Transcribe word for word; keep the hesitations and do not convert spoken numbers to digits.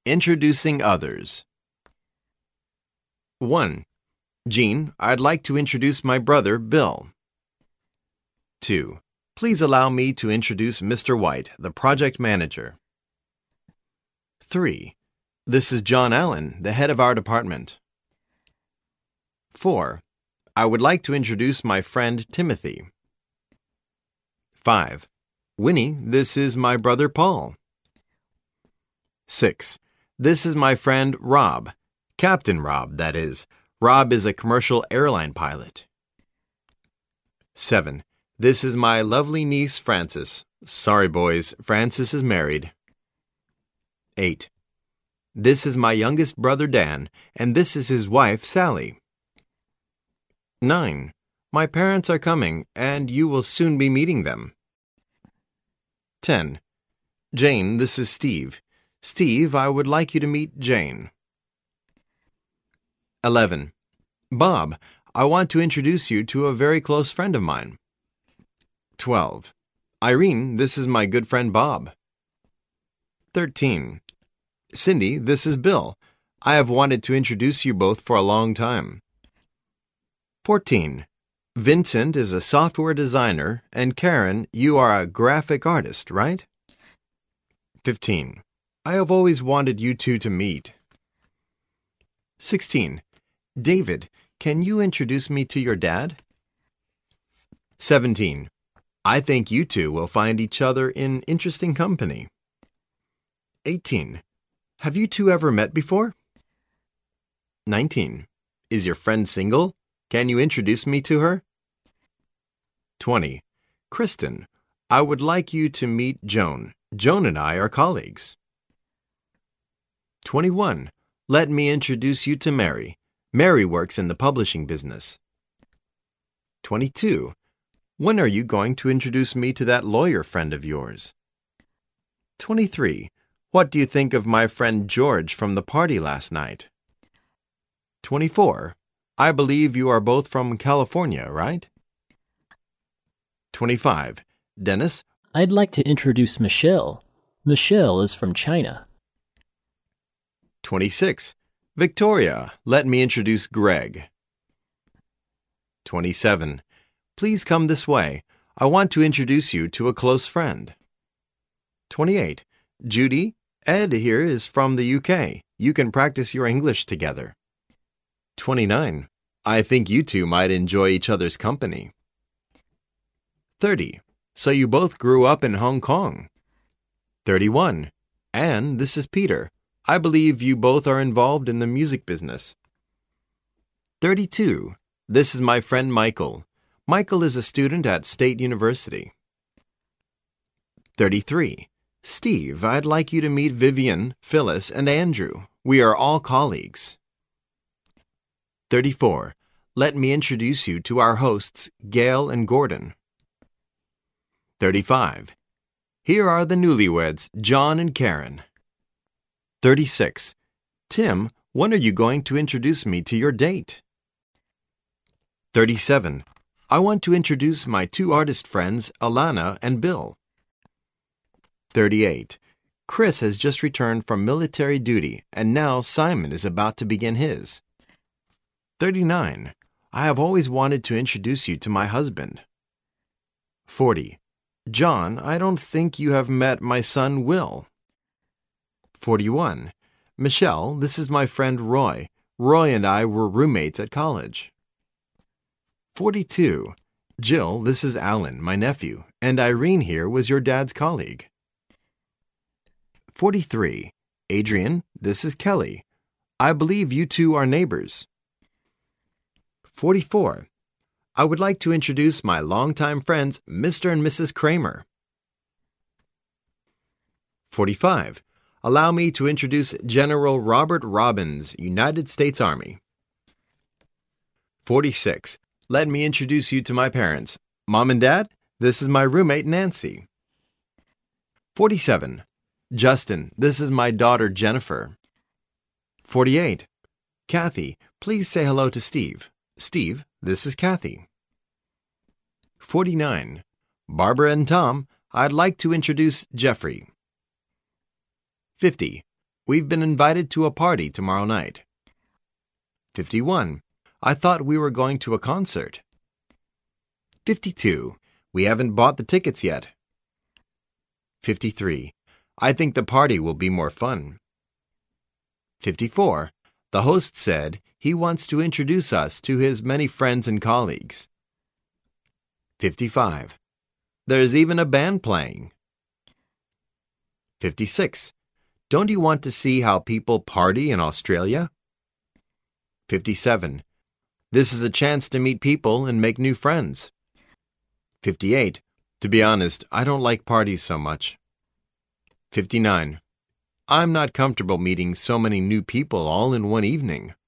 Introducing others. one. Jean, I'd like to introduce my brother, Bill. two. Please allow me to introduce Mister White, the project manager. three. This is John Allen, the head of our department. four. I would like to introduce my friend Timothy. five. Winnie, this is my brother Paul. six. This is my friend Rob. Captain Rob, that is. Rob is a commercial airline pilot. seven. This is my lovely niece Frances. Sorry, boys, Frances is married. eight. This is my youngest brother Dan, and this is his wife Sally. nine. My parents are coming, and you will soon be meeting them. ten. Jane, this is Steve. Steve, I would like you to meet Jane. eleven. Bob, I want to introduce you to a very close friend of mine. twelve. Irene, this is my good friend Bob. thirteen. Cindy, this is Bill. I have wanted to introduce you both for a long time. fourteen. Vincent is a software designer, and Karen, you are a graphic artist, right? fifteen. I have always wanted you two to meet. sixteen. David, can you introduce me to your dad? seventeen. I think you two will find each other in interesting company. eighteen. Have you two ever met before? nineteen. Is your friend single? Can you introduce me to her? twenty. Kristen, I would like you to meet Joan. Joan and I are colleagues. twenty-one. Let me introduce you to Mary. Mary works in the publishing business. twenty-two. When are you going to introduce me to that lawyer friend of yours? twenty-three. What do you think of my friend George from the party last night? twenty-four. I believe you are both from California, right? twenty-five. Dennis? I'd like to introduce Michelle. Michelle is from China. twenty-six. Victoria, let me introduce Greg. twenty-seven. Please come this way. I want to introduce you to a close friend. twenty-eight. Judy, Ed here is from the U K. You can practice your English together. twenty-nine. I think you two might enjoy each other's company. thirty. So you both grew up in Hong Kong. thirty-one. Anne, this is Peter. I believe you both are involved in the music business. thirty-two. This is my friend Michael. Michael is a student at State University. thirty-three. Steve, I'd like you to meet Vivian, Phyllis, and Andrew. We are all colleagues. thirty-four. Let me introduce you to our hosts, Gail and Gordon. thirty-five. Here are the newlyweds, John and Karen. thirty-six. Tim, when are you going to introduce me to your date? thirty-seven. I want to introduce my two artist friends, Alana and Bill. thirty-eight. Chris has just returned from military duty, and now Simon is about to begin his. thirty-nine. I have always wanted to introduce you to my husband. forty. John, I don't think you have met my son Will. forty-one. Michelle, this is my friend Roy. Roy and I were roommates at college. forty-two. Jill, this is Alan, my nephew, and Irene here was your dad's colleague. forty-three. Adrian, this is Kelly. I believe you two are neighbors. forty-four. I would like to introduce my longtime friends, Mister and Missus Kramer. forty-five. Allow me to introduce General Robert Robbins, United States Army. forty-six. Let me introduce you to my parents. Mom and Dad, this is my roommate Nancy. forty-seven. Justin, this is my daughter Jennifer. forty-eight. Kathy, please say hello to Steve. Steve, this is Kathy. forty-nine. Barbara and Tom, I'd like to introduce Jeffrey. fifty. We've been invited to a party tomorrow night. fifty-one. I thought we were going to a concert. fifty-two. We haven't bought the tickets yet. fifty-three. I think the party will be more fun. fifty-four. The host said he wants to introduce us to his many friends and colleagues. fifty-five. There's even a band playing. fifty-six. Don't you want to see how people party in Australia? fifty-seven. This is a chance to meet people and make new friends. fifty-eight. To be honest, I don't like parties so much. fifty-nine. I'm not comfortable meeting so many new people all in one evening.